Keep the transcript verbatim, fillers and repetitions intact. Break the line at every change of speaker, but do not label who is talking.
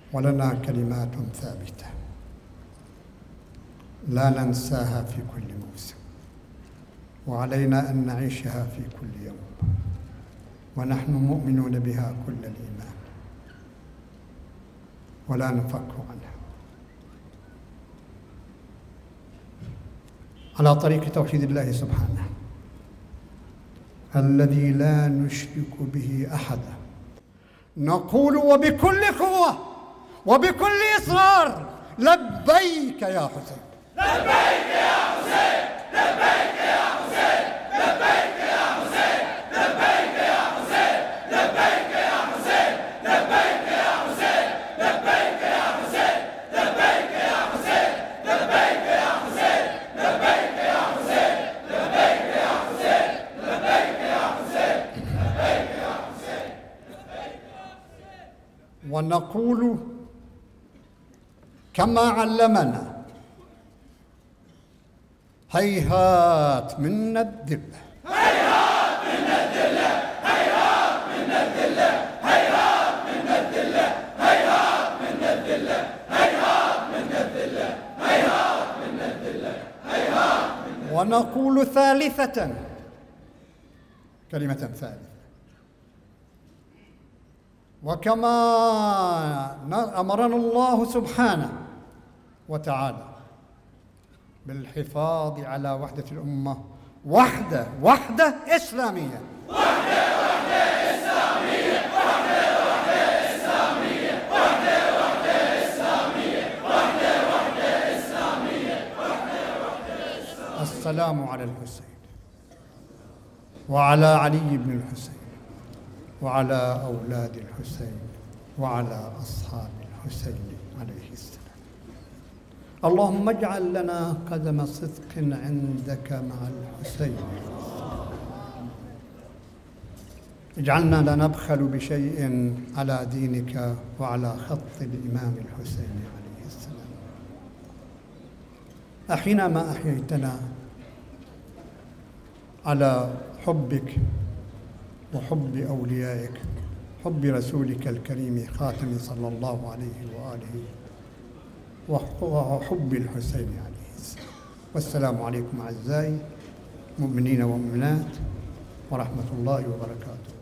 ولنا كلمات ثابتة لا ننساها في كل موسم، وعلينا أن نعيشها في كل يوم، ونحن مؤمنون بها كل الإيمان ولا نفك عنها. على طريق توحيد الله سبحانه الذي لا نشرك به أحدا، نقول وبكل قوة وبكل إصرار: لبيك يا حسين،
لبيك يا حسين، لبيك يا حسين، لبيك يا حسين، لبيك يا حسين، لبيك يا حسين، لبيك يا حسين، لبيك يا حسين، لبيك يا حسين، لبيك يا حسين، لبيك يا حسين، لبيك يا حسين، لبيك يا حسين، لبيك يا حسين.
ونقول كما علمنا: هيهات منا الذلة،
هيهات منا الذلة، هيهات منا الذلة، هيهات منا الذلة، هيهات منا الذلة، هيهات منا الذلة، هيهات منا الذلة، هيهات منا.
ونقول ثالثة، كلمة ثالثة: وكما أمرنا الله سبحانه وتعالى بالحفاظ على وحدة الأمة، وحدة وحدة إسلامية،
وحدة وحدة إسلامية، وحدة وحدة إسلامية، وحدة وحدة إسلامية، وحدة وحدة إسلامية، وحدة وحدة إسلامية.
السلام على الحسين وعلى علي بن الحسين وعلى أولاد الحسين وعلى أصحاب الحسين عليه السلام. اللهم اجعل لنا قدم صدق عندك مع الحسين، اجعلنا لا نبخل بشيء على دينك وعلى خط الإمام الحسين عليه السلام. أحينا ما أحييتنا على حبك وحب أوليائك، حب رسولك الكريم خاتم صلى الله عليه وآله، وحب الحسين عليه السلام. والسلام عليكم أعزائي مؤمنين ومؤمنات ورحمة الله وبركاته.